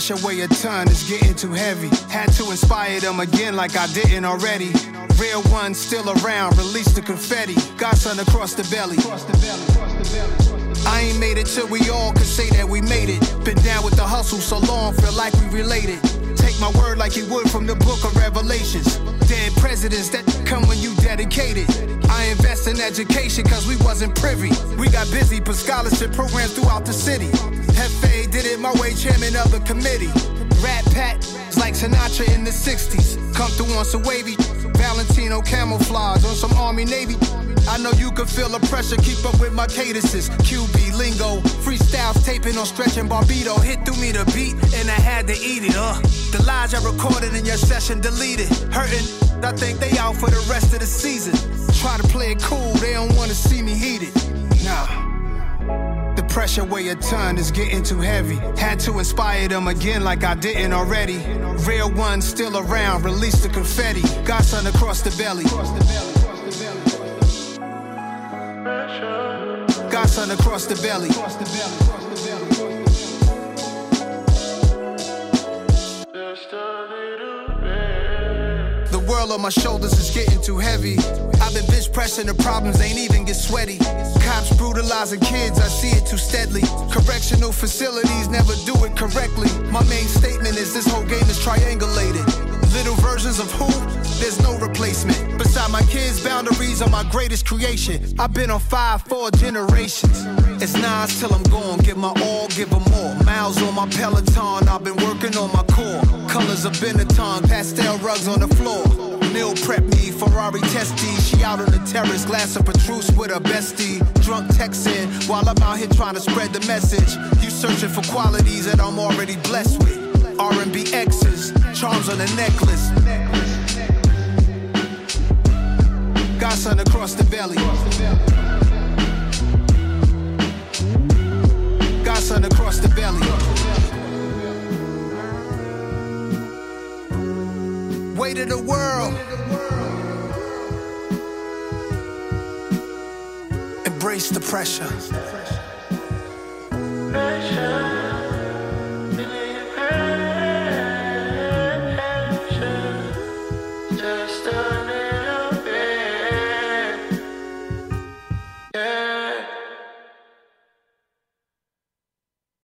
pressure weigh a ton, it's getting too heavy. Had to inspire them again like I didn't already. Real ones still around, release the confetti. Godson across the belly. I ain't made it till we all could say that we made it. Been down with the hustle so long, feel like we related. Take my word like you would from the book of Revelations. Dead presidents that come when you dedicated. I invest in education cause we wasn't privy. We got busy, put scholarship programs throughout the city. Hefe did it my way, chairman of the committee. Rat Pat, it's like Sinatra in the 60s. Come through on some wavy, Valentino camouflage on some Army Navy. I know you can feel the pressure, keep up with my cadences. QB lingo, freestyles taping on Stretch and Barbito. Hit through me the beat and I had to eat it. The lies I recorded in your session deleted. Hurting, I think they out for the rest of the season. Try to play it cool, they don't wanna see me heated. Nah. The pressure weigh a ton, it's getting too heavy. Had to inspire them again like I didn't already. Real ones still around, release the confetti. Godson across the belly. Godson across the belly. The world on my shoulders is getting too heavy. I've been bitch pressing the problems, ain't even get sweaty. Cops brutalizing kids, I see it too steadily. Correctional facilities never do it correctly. My main statement is this whole game is triangulated. Little versions of who? There's no replacement. Beside my kids' boundaries are my greatest creation. I've been on 4 generations. It's Nas till I'm gone. Give my all, give them more. Miles on my Peloton, I've been working on my core. Colors of Benetton, pastel rugs on the floor. Meal prep me, Ferrari testy. She out on the terrace, glass of Petrus with her bestie. Drunk texting while I'm out here trying to spread the message. You searching for qualities that I'm already blessed with. R&B X's, charms on the necklace. Godson across the belly. Godson across the belly. Weight of the world. Embrace the pressure. Just a little bit. Yeah.